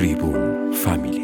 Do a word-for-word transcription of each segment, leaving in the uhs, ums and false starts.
تریبون فامیلی.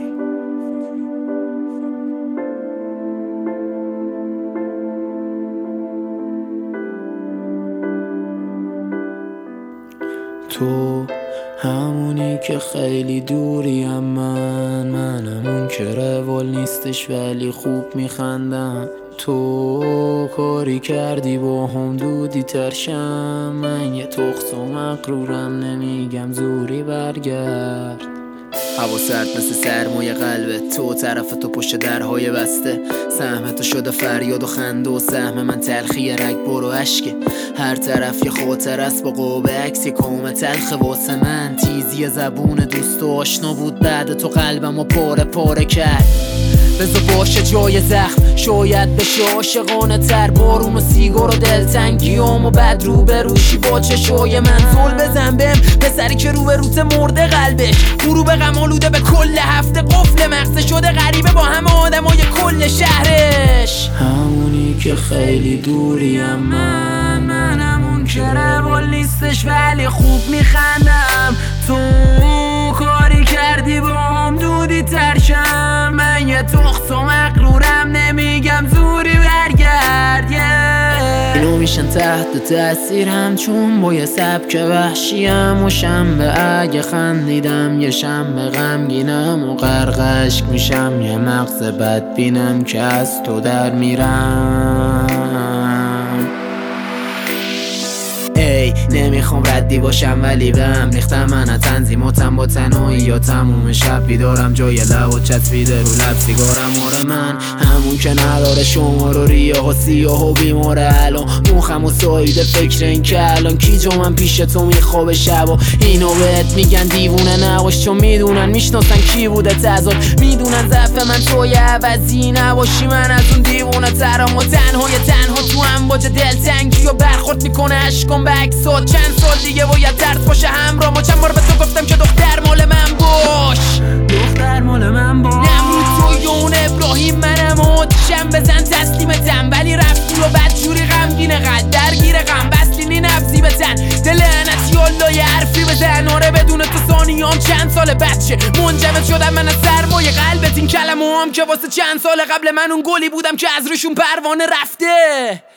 تو همونی که خیلی دوریم، من منم اون که روال نیستش ولی خوب میخندم. تو کاری کردی با هم دودی ترشم، من یه تخت و مقرورم نمیگم زوری برگرد. هوا سرد مثل سرمایه قلبت، تو طرف تو پشت درهای بسته، سهم تو شده فریاد و خنده و سهم من تلخی رگ برو عشقه. هر طرف یه خاطر است با قاب عکس، یه کام تلخ واسه من. تیزی زبون دوست و آشنا بود، بعد تو قلبم و پاره پاره کرد. بذار باشه جای زخم، شاید بشه عاشقانه تر. بارون و سیگار و دلتنگیام و بعد رو به روشی با چشای من. زل بزن بهم پسری که رو به روت مرده قلبش، غروب غم آلوده به کل هفته، قفل مغزه شده غریبه با همه آدمای کل شهرش. همونی که خیلی دوریم، من منم اون که روال نیستش ولی خوب میخندم. تو کاری کردی با هم دودی ترشم، من یه تخت و مقرورم نمیگم زوری برگرد. اینو میشن تحت تاثیرم چون با یه سبک وحشیم، و شنبه اگه خندیدم یه شنبه غمگینم و غرقشک میشم، یه مغز بدبینم که از تو در میرم. ای نمیخوام ردی باشم ولی به هم ریختم من تنظیماتم با تنهایی، یا تموم شب بیدارم جای لب و چسبیده رو لب سیگارم. آره من همون که نداره شمار و ریاه و سیاه و بیماره، الان موخم و سایده فکر این که الان کی جا من پیش تو میخوابه شب و اینو بهت میگن دیوونه نباش، چون میدونن میشناسن کی بوده تضاد، میدونن ضعف من توی عوضی نباشی. من از اون دیوونه ترام و تنهای تنها تو هم باجه دلتنگی و برخورد میکنه عشقم به اکسات. چند سال دیگه باید درد باشه همراه ما، چند بار به تو گفتم که دختر مال من باش، دختر مال من باش. نمرود تو یا اون ابراهیم منم آتیشم بزن تسلیمتم، ولی رفتی و بدجوری غمگینه قلب درگیر غم بستینی نبزی بزن دل لعنتی الله یه حرفی بزن. آره بدون تو ثانیام چند سال بچه منجمد شدم من از سرمایه قلبت، این کلمه هم که واسه چند سال قبل من اون گلی بودم که از روشون پروانه رفته.